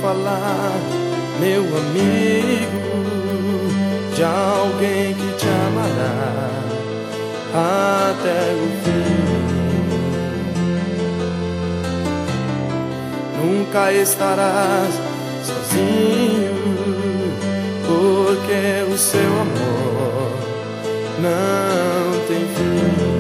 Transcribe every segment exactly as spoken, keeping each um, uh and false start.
falar, meu amigo, de alguém que te amará até o fim. Nunca estarás sozinho, porque o seu amor não tem fim.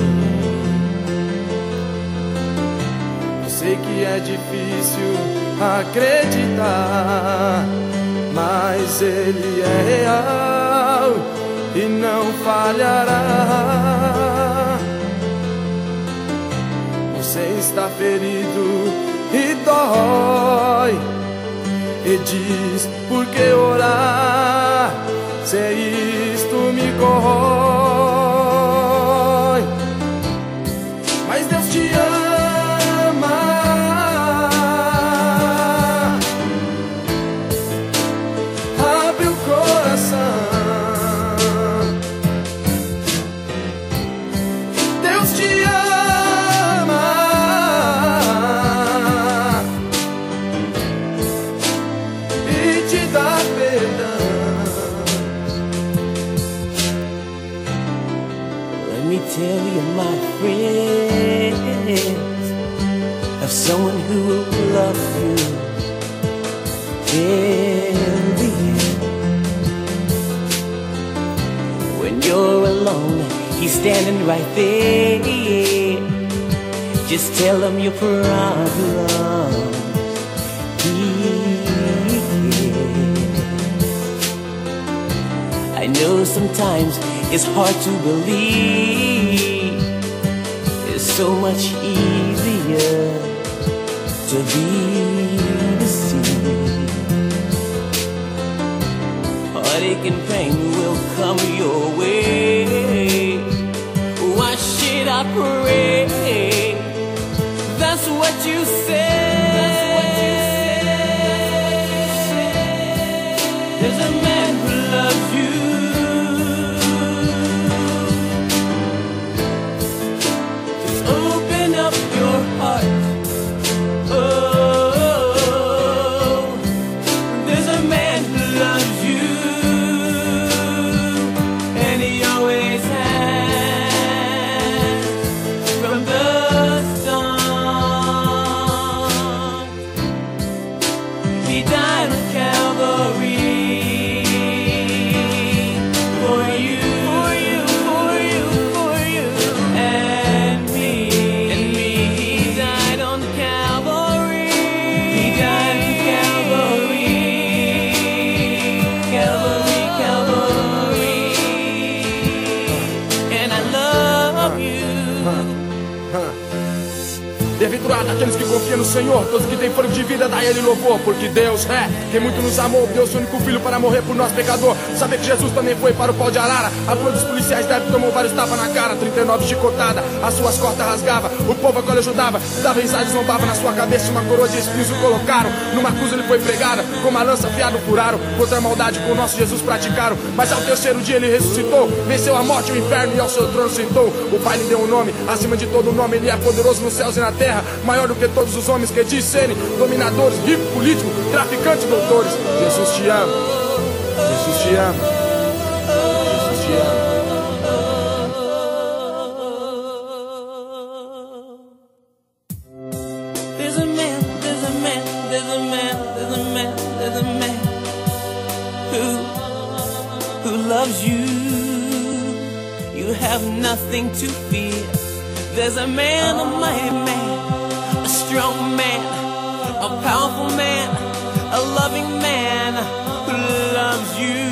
Eu sei que é difícil acreditar, mas ele é real e não falhará. Você está ferido e dói, e diz: por que orar, se isto me corrói? Mas Deus te ama, abre o coração. Deus te ama e te dá perdão. Let me tell you, my friends, of someone who will love you in the end. When you're alone, he's standing right there. Just tell him your problems, he cares. I know sometimes it's hard to believe. It's so much easier to be deceived. Heartache and pain will come your way. Why should I pray? That's what you say. There's a man who loves you. Bem-aventurado aqueles que confiam no Senhor, todos que têm fôlego de vida, dá Ele louvor, porque Deus é quem muito nos amou, deu seu único filho para morrer por nós pecador. Saber que Jesus também foi para o pau de arara, a flor dos policiais deve tomou vários tapas na cara, trinta e nove chicotada, as suas costas rasgava, o povo a qual ele ajudava, dava risada e zombava, na sua cabeça uma coroa de espinhos o colocaram, numa cruz ele foi pregado, com uma lança afiada o furaram, contra a maldade com o nosso Jesus praticaram, mas ao terceiro dia ele ressuscitou, venceu a morte e o inferno e ao seu trono sentou. O Pai lhe deu um nome, acima de todo nome, ele é poderoso nos céus e na terra, maior do que todos os homens que diz serem dominadores, ricos, políticos, traficantes, doutores. Jesus te ama, Jesus te ama, Jesus te ama. There's a man, there's a man, there's a man, there's a man, there's a man who, who loves you. You have nothing to fear. There's a man, a mighty man, a strong man, a powerful man, a loving man who loves you.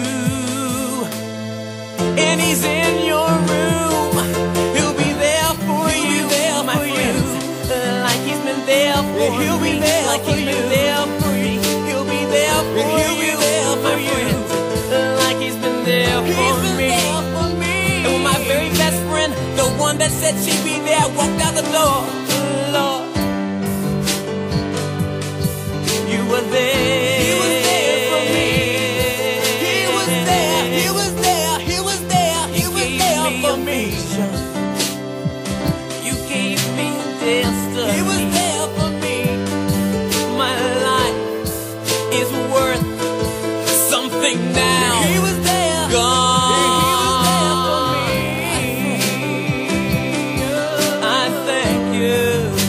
And he's in your room. He'll be there for you, there my friends. Like he's been there for He'll be there like he's been there for you. He'll be there for you, my friends. Like he's been there for me. And my very best friend, the one that said she'd be there, walked out the door. Lord, you were there. He was there for me. He was there. He was there. He was there. He was there for me. You gave me destiny. He was there for me. My life is think now He was there, gone. He was there for me. I thank you,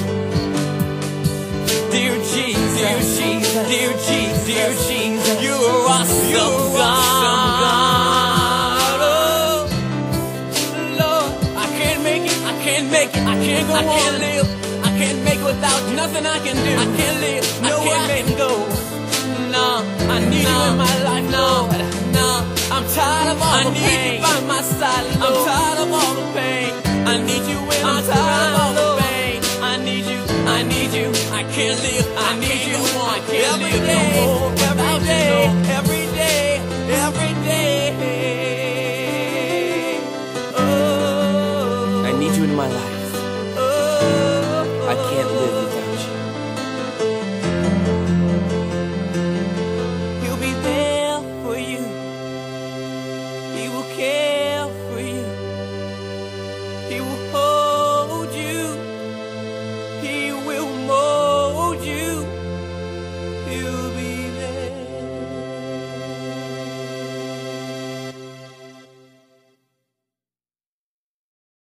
dear Jesus, dear Jesus, dear Jesus, dear Jesus. You are awesome, you are awesome God. Oh, Lord, I can't make it, I can't make it, I can't go I on. Can't live, I can't make it without you. Nothing I can do, I can't live, no I can't make it go. No, I need no, you in my life, Lord. No, I'm tired of all I the pain. I need you by my side, Lord. I'm tired of all the pain. I need you when I'm, I'm tired of all the pain. I need you, I need you. I can't live, I, I need you. I can't live.